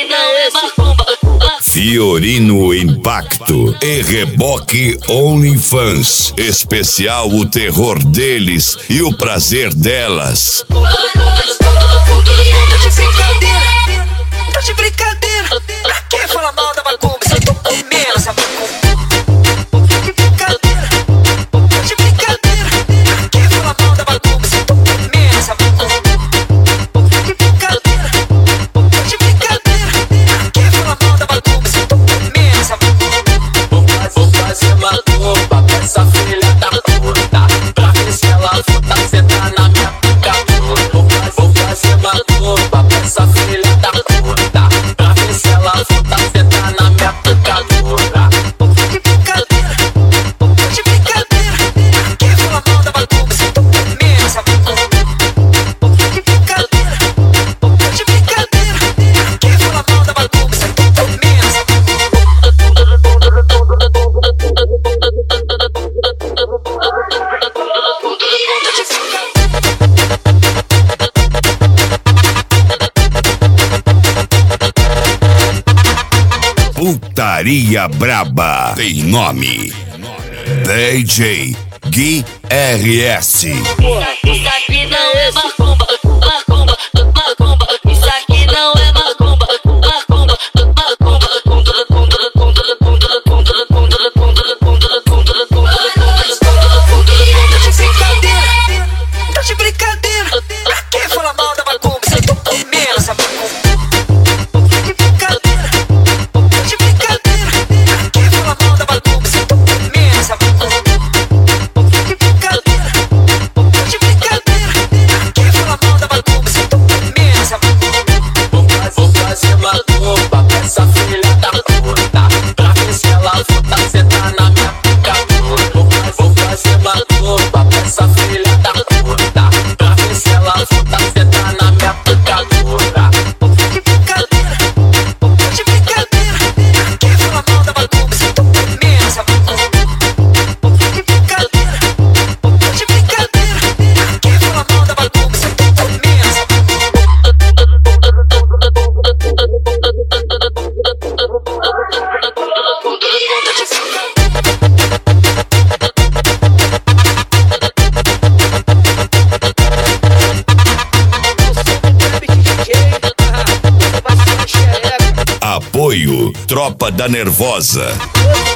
aqui não é macumba. Fiorino Impacto e Reboque OnlyFans. Especial o terror deles e o prazer delas. Tá de brincadeira, pra que fala mal da macumba? Se eu tô comendo essa macumba. Essa filha da puta, pra ver se ela volta, cê tá na minha pica. Vou fazer macumba pra essa filha da puta, pra ver se ela volta, cê tá na minha picadura. De brincadeira, de brincadeira, pra que fala mal da macumba? Se eu tô comendo essa macumba. De brincadeira, pra que fala mal da macumba? Se eu tô comendo essa Putaria Braba tem nome: DJ Gui RS. Isso aqui não é macumba, macumba, macumba. Isso aqui não é macumba, macumba, macumba. Tá de brincadeira, pra que fala mal da macumba? Se eu tô comendo essa macumba. De brincadeira, pra que fala mal da macumba? Se eu tô comendo essa macumba. De brincadeira, pra que fala mal da macumba? Se eu tô comendo essa macumba. Vou fazer macumba pra essa filha da puta, pra ver se ela volta, cê tá na minha picadura. Vou fazer macumba pra essa filha da puta, pra ver se ela volta, cê tá na minha picadura. De brincadeira, pra que fala mal da macumba? Se eu tô comendo essa macumba. De brincadeira, pra que fala mal da macumba? Se eu tô comendo essa Apoio Tropa da Nervosa.